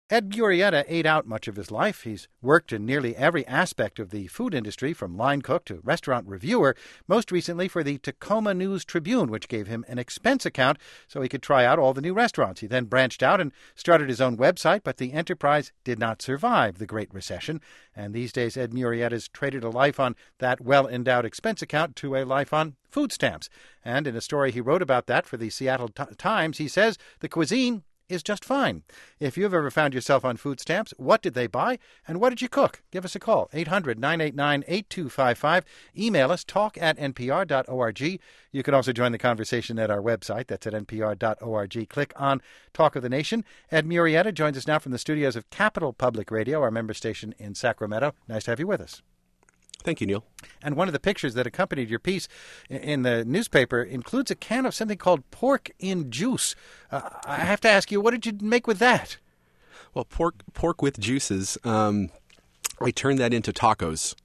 Ed Murrieta ate out much of his life. He's worked in nearly every aspect of the food industry, from line cook to restaurant reviewer, most recently for the Tacoma News Tribune, which gave him an expense account so he could try out all the new restaurants. He then branched out and started his own website, but the enterprise did not survive the Great Recession. And these days, Ed Murrieta's traded a life on that well-endowed expense account to a life on food stamps. And in a story he wrote about that for the Seattle Times, he says the cuisine is just fine. If you've ever found yourself on food stamps, what did they buy and what did you cook? Give us a call, 800-989-8255. Email us, talk@npr.org. You can also join the conversation at our website. That's at npr.org. Click on Talk of the Nation. Ed Murrieta joins us now from the studios of Capital Public Radio, our member station in Sacramento. Nice to have you with us. Thank you, Neil. And one of the pictures that accompanied your piece in the newspaper includes a can of something called pork in juice. I have to ask you, what did you make with that? Well, pork with juices, I turned that into tacos.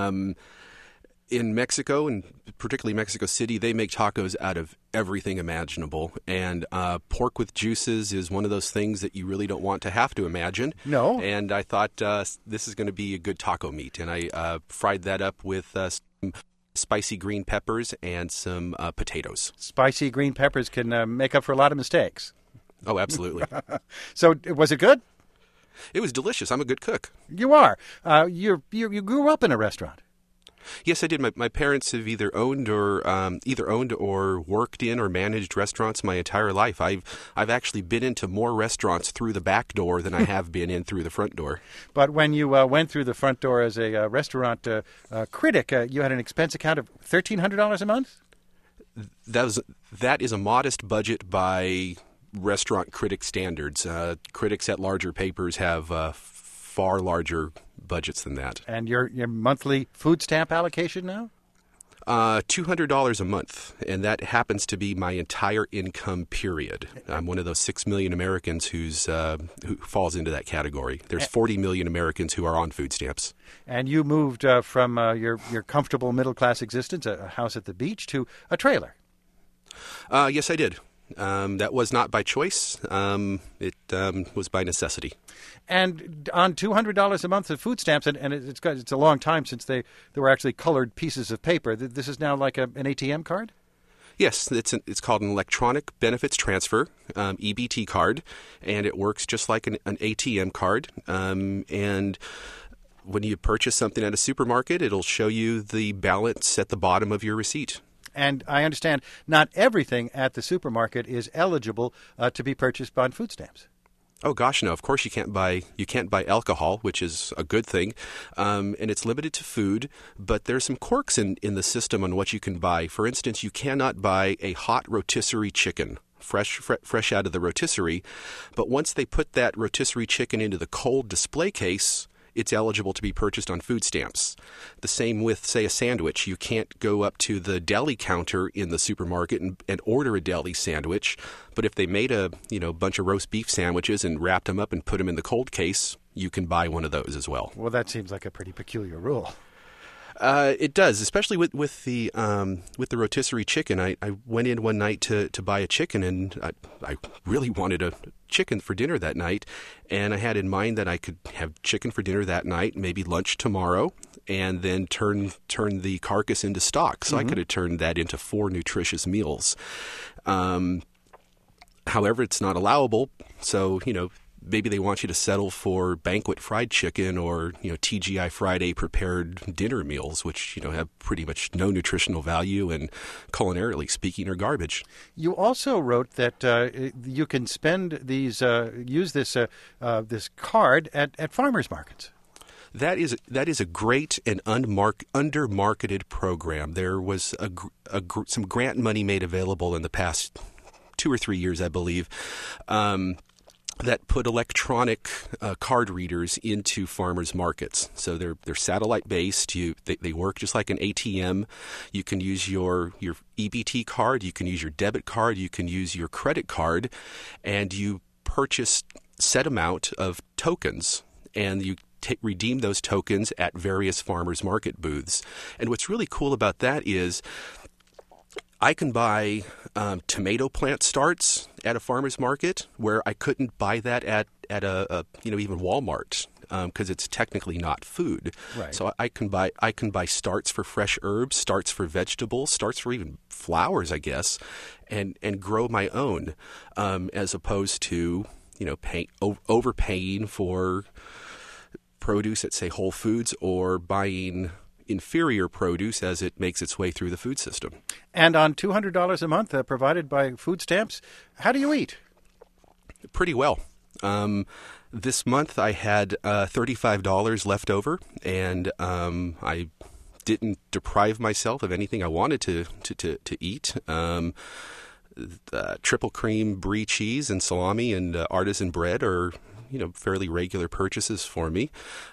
In Mexico, and particularly Mexico City, they make tacos out of everything imaginable. And pork with juices is one of those things that you really don't want to have to imagine. No. And I thought this is going to be a good taco meat. And I fried that up with some spicy green peppers and some potatoes. Spicy green peppers can make up for a lot of mistakes. Oh, absolutely. So was it good? It was delicious. I'm a good cook. You are. You grew up in a restaurant. Yes, I did. My parents have either owned or worked in or managed restaurants my entire life. I've actually been into more restaurants through the back door than I have been in through the front door. But when you went through the front door as a restaurant critic, you had an expense account of $1,300 a month? That is a modest budget by restaurant critic standards. Critics at larger papers have far larger budgets than that. And your monthly food stamp allocation now? $200 a month, and that happens to be my entire income period. I'm one of those 6 million Americans who falls into that category. There's 40 million Americans who are on food stamps. And you moved from your comfortable middle-class existence, a house at the beach, to a trailer. Yes, I did. That was not by choice. It was by necessity. And on $200 a month of food stamps, and it's a long time since there were actually colored pieces of paper. This is now like an ATM card? Yes, it's called an electronic benefits transfer, EBT card, and it works just like an ATM card. And when you purchase something at a supermarket, it'll show you the balance at the bottom of your receipt. And I understand not everything at the supermarket is eligible to be purchased on food stamps. Oh gosh, no! Of course you can't buy alcohol, which is a good thing, and it's limited to food. But there's some quirks in the system on what you can buy. For instance, you cannot buy a hot rotisserie chicken, fresh out of the rotisserie. But once they put that rotisserie chicken into the cold display case, it's eligible to be purchased on food stamps. The same with, say, a sandwich. You can't go up to the deli counter in the supermarket and order a deli sandwich. But if they made a bunch of roast beef sandwiches and wrapped them up and put them in the cold case, you can buy one of those as well. Well, that seems like a pretty peculiar rule. It does, especially with the rotisserie chicken. I went in one night to buy a chicken, and I really wanted a chicken for dinner that night, and I had in mind that I could have chicken for dinner that night, maybe lunch tomorrow, and then turn the carcass into stock. So I could have turned that into 4 nutritious meals. However, it's not allowable, so maybe they want you to settle for banquet fried chicken or TGI Friday prepared dinner meals, which have pretty much no nutritional value and, culinarily speaking, are garbage. You also wrote that you can spend use this card at farmers markets. That is a great and under-marketed program. There was some grant money made available in the past 2 or 3 years, I believe. That put electronic card readers into farmers markets. So they're satellite based. They work just like an ATM. You can use your EBT card. You can use your debit card. You can use your credit card, and you purchase set amount of tokens, and you redeem those tokens at various farmers market booths. And what's really cool about that is I can buy tomato plant starts at a farmer's market where I couldn't buy that at at a even Walmart, because it's technically not food. Right. So I can buy starts for fresh herbs, starts for vegetables, starts for even flowers, I guess, and grow my own, as opposed to overpaying for produce at, say, Whole Foods, or buying inferior produce as it makes its way through the food system. And on $200 a month provided by food stamps, how do you eat? Pretty well. This month I had $35 left over, and I didn't deprive myself of anything I wanted to eat. Triple cream brie cheese and salami and artisan bread are fairly regular purchases for me.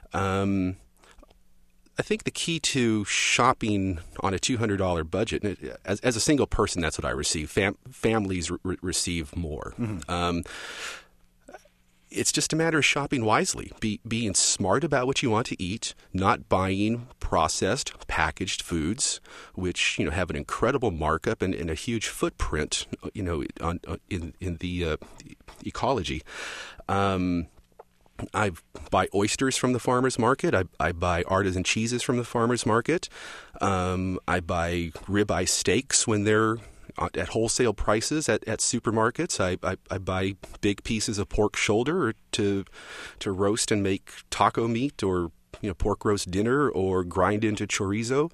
I think the key to shopping on a $200 budget, as a single person, that's what I receive. Families receive more. Mm-hmm. It's just a matter of shopping wisely, being smart about what you want to eat, not buying processed, packaged foods, which have an incredible markup and a huge footprint, in the ecology. I buy oysters from the farmer's market. I buy artisan cheeses from the farmer's market. I buy ribeye steaks when they're at wholesale prices at supermarkets. I buy big pieces of pork shoulder to roast and make taco meat, or pork roast dinner, or grind into chorizo.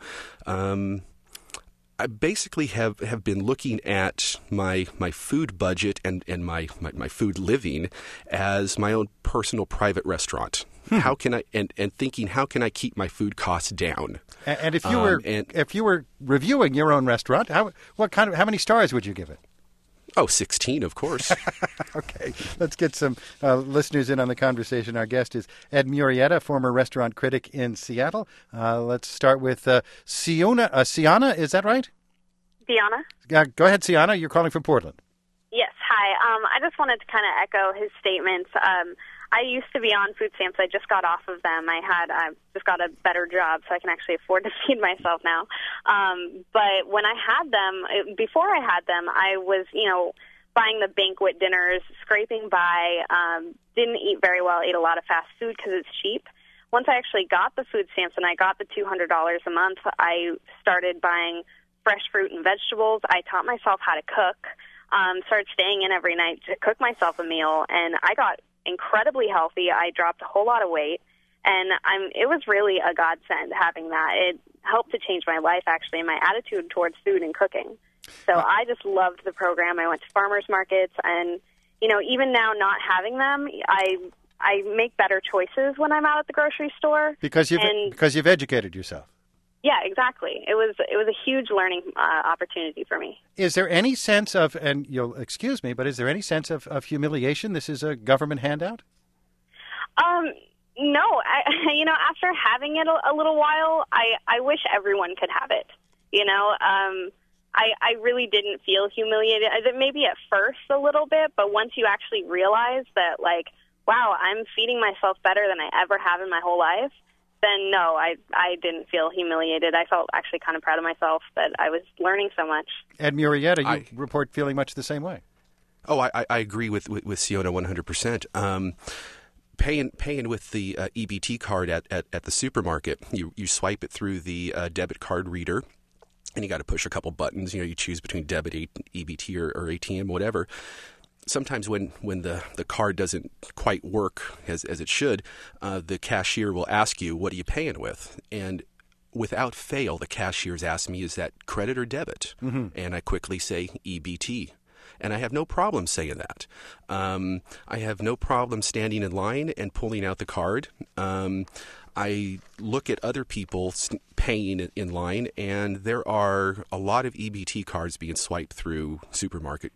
I basically have been looking at my food budget and my food living as my own personal private restaurant. How can I and thinking, how can I keep my food costs down? And if you were reviewing your own restaurant, how many stars would you give it? Oh, 16, of course. Okay, let's get some listeners in on the conversation. Our guest is Ed Murrieta, former restaurant critic in Seattle. Let's start with Siana, is that right? Siana. Go ahead, Siana. You're calling from Portland. Yes, hi. I just wanted to kind of echo his statements. I used to be on food stamps. I just got off of them. I just got a better job, so I can actually afford to feed myself now. But when I had them, before I had them, I was, buying the banquet dinners, scraping by, didn't eat very well, ate a lot of fast food because it's cheap. Once I actually got the food stamps and I got the $200 a month, I started buying fresh fruit and vegetables. I taught myself how to cook, started staying in every night to cook myself a meal, and I got incredibly healthy. I dropped a whole lot of weight, and it was really a godsend having that. It helped to change my life, actually, and my attitude towards food and cooking. So I just loved the program. I went to farmers markets, and, even now not having them, I make better choices when I'm out at the grocery store. Because you've educated yourself. Yeah, exactly. It was a huge learning opportunity for me. Is there any sense of, and you'll excuse me, but is there any sense of humiliation? This is a government handout? No. After having it a little while, I wish everyone could have it. I really didn't feel humiliated. Maybe at first a little bit, but once you actually realize that, wow, I'm feeding myself better than I ever have in my whole life, then no, I didn't feel humiliated. I felt actually kind of proud of myself that I was learning so much. Ed Murrieta, you report feeling much the same way. Oh, I agree with Siona 100%. Paying with the EBT card at the supermarket, you swipe it through the debit card reader, and you got to push a couple buttons. You choose between debit, EBT, or ATM, whatever. Sometimes when the card doesn't quite work as it should, the cashier will ask you, what are you paying with? And without fail, the cashiers ask me, is that credit or debit? Mm-hmm. And I quickly say EBT. And I have no problem saying that. I have no problem standing in line and pulling out the card. I look at other people paying in line, and there are a lot of EBT cards being swiped through supermarket.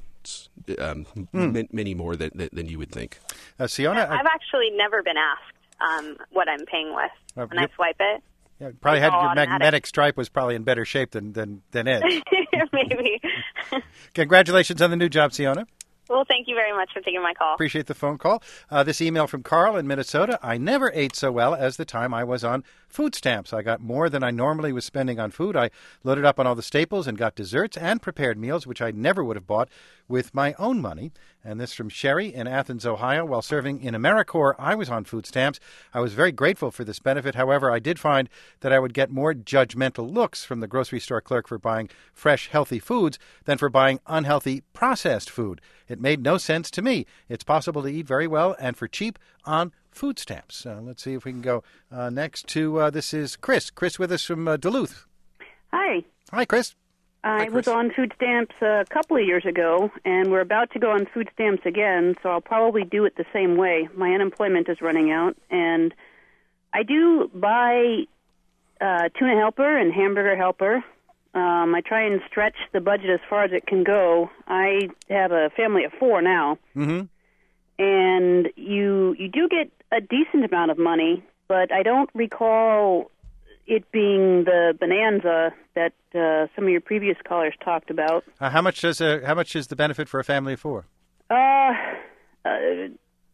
Many more than you would think. Siona, I've actually never been asked what I'm paying with when I swipe it. Yeah, probably had your magnetic stripe was probably in better shape than Ed. Maybe. Congratulations on the new job, Siona. Well, thank you very much for taking my call. Appreciate the phone call. This email from Carl in Minnesota. I never ate so well as the time I was on food stamps. I got more than I normally was spending on food. I loaded up on all the staples and got desserts and prepared meals, which I never would have bought with my own money. And this from Sherry in Athens, Ohio. While serving in AmeriCorps, I was on food stamps. I was very grateful for this benefit. However, I did find that I would get more judgmental looks from the grocery store clerk for buying fresh, healthy foods than for buying unhealthy, processed food. It made no sense to me. It's possible to eat very well and for cheap on food stamps. Let's see if we can go next to, this is Chris. Chris with us from Duluth. Hi. Hi, Chris. I was on food stamps a couple of years ago, and we're about to go on food stamps again, so I'll probably do it the same way. My unemployment is running out, and I do buy tuna helper and hamburger helper. I try and stretch the budget as far as it can go. I have a family of 4 now, and you do get a decent amount of money, but I don't recall it being the bonanza that some of your previous callers talked about. How much is the benefit for a family of 4? I'm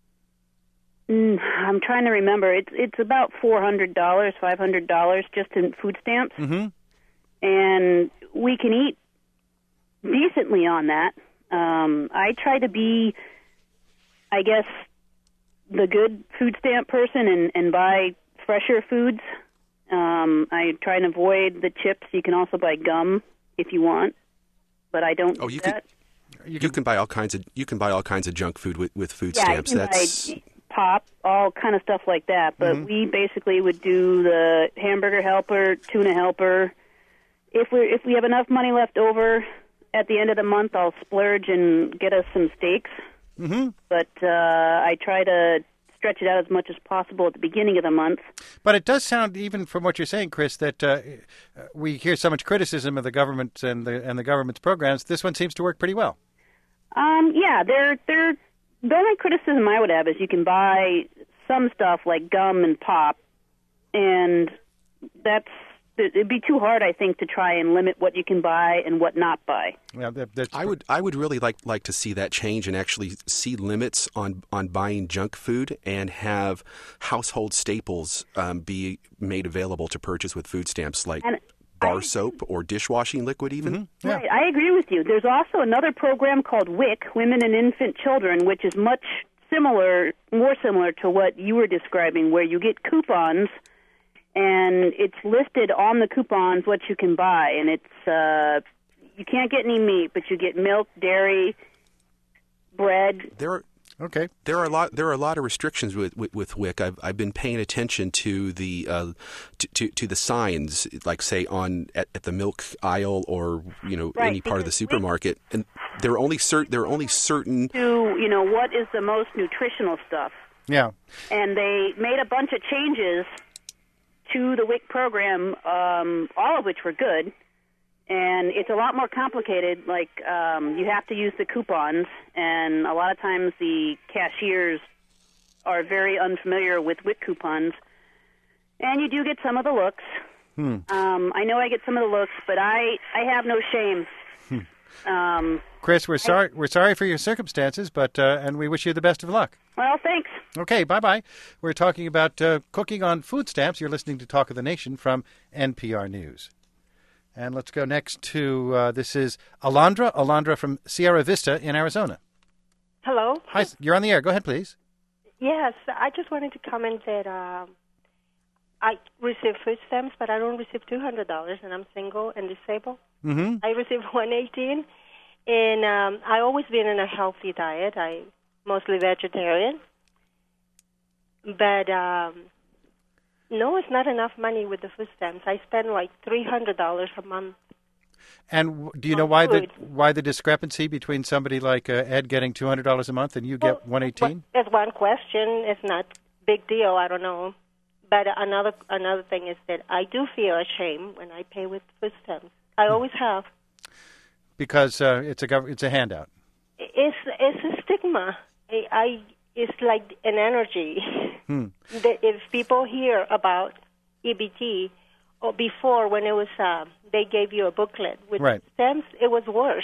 trying to remember. It's about $400, $500 just in food stamps, and we can eat decently on that. I try to be, I guess, the good food stamp person and buy fresher foods. I try and avoid the chips. You can also buy gum if you want, but I don't do that. You can buy all kinds of junk food with food stamps. That's pop, all kind of stuff like that. But we basically would do the hamburger helper, tuna helper. If we have enough money left over at the end of the month, I'll splurge and get us some steaks. But I try to stretch it out as much as possible at the beginning of the month. But it does sound, even from what you're saying, Chris, that we hear so much criticism of the government and the government's programs. This one seems to work pretty well. Yeah, the only criticism I would have is you can buy some stuff like gum and pop, and it'd be too hard, I think, to try and limit what you can buy and what not buy. Yeah, I would really like to see that change and actually see limits on buying junk food and have household staples be made available to purchase with food stamps, like bar soap or dishwashing liquid even. Yeah. Right, I agree with you. There's also another program called WIC, Women and Infant Children, which is more similar to what you were describing, where you get coupons, and it's listed on the coupons what you can buy, and it's you can't get any meat, but you get milk, dairy, bread. There are a lot of restrictions with WIC. I've been paying attention to the to the signs, like say at the milk aisle or any part of the supermarket, and there are only certain to what is the most nutritional stuff. Yeah, and they made a bunch of changes to the WIC program, all of which were good. And it's a lot more complicated. Like, you have to use the coupons, and a lot of times the cashiers are very unfamiliar with WIC coupons. And you do get some of the looks. I know I get some of the looks, but I have no shame. Chris, we're sorry for your circumstances, but and we wish you the best of luck. Well, thanks. Okay, bye-bye. We're talking about cooking on food stamps. You're listening to Talk of the Nation from NPR News. And let's go next to, this is Alondra from Sierra Vista in Arizona. Hello. Hi, you're on the air. Go ahead, please. Yes, I just wanted to comment that I receive food stamps, but I don't receive $200, and I'm single and disabled. I receive $118, and I always been in a healthy diet. I mostly vegetarian, but no, it's not enough money with the food stamps. I spend like $300 a month. And do you know why the discrepancy between somebody like Ed getting $200 a month and you get $118? That's one question. It's not big deal. I don't know. But another thing is that I do feel ashamed when I pay with food stamps. I always have. Because it's a handout. It's a stigma. It's like an energy. That if people hear about EBT, or before when it was they gave you a booklet with stamps, it was worse.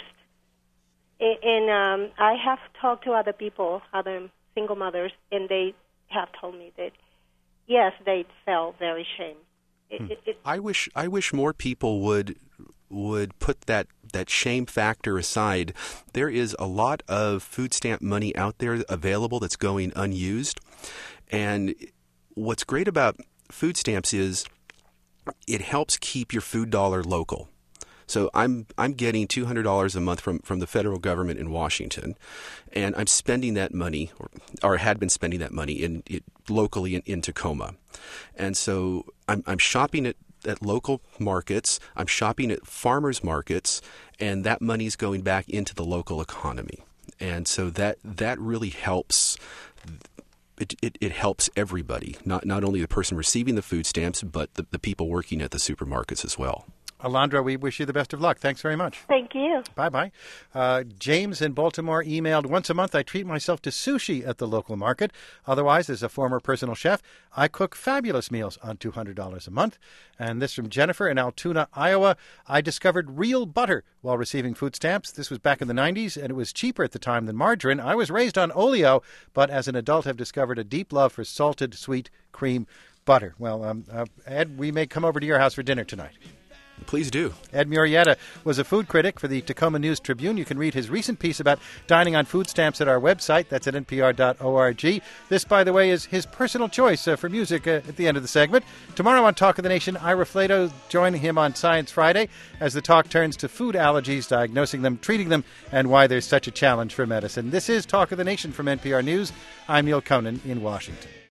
And I have talked to other people, other single mothers, and they have told me that yes, they felt very ashamed. I wish more people would would put that shame factor aside, there is a lot of food stamp money out there available that's going unused. And what's great about food stamps is it helps keep your food dollar local. So I'm getting $200 a month from the federal government in Washington, and I'm spending that money, or had been spending that money locally in Tacoma. And so I'm shopping at local markets, I'm shopping at farmers markets, and that money's going back into the local economy. And so that really helps. It helps everybody, not only the person receiving the food stamps, but the people working at the supermarkets as well. Alondra, we wish you the best of luck. Thanks very much. Thank you. Bye-bye. James in Baltimore emailed, once a month I treat myself to sushi at the local market. Otherwise, as a former personal chef, I cook fabulous meals on $200 a month. And this from Jennifer in Altoona, Iowa. I discovered real butter while receiving food stamps. This was back in the 90s, and it was cheaper at the time than margarine. I was raised on oleo, but as an adult have discovered a deep love for salted, sweet cream butter. Well, Ed, we may come over to your house for dinner tonight. Please do. Ed Murrieta was a food critic for the Tacoma News Tribune. You can read his recent piece about dining on food stamps at our website. That's at npr.org. This, by the way, is his personal choice for music at the end of the segment. Tomorrow on Talk of the Nation, Ira Flato joining him on Science Friday as the talk turns to food allergies, diagnosing them, treating them, and why there's such a challenge for medicine. This is Talk of the Nation from NPR News. I'm Neil Conan in Washington.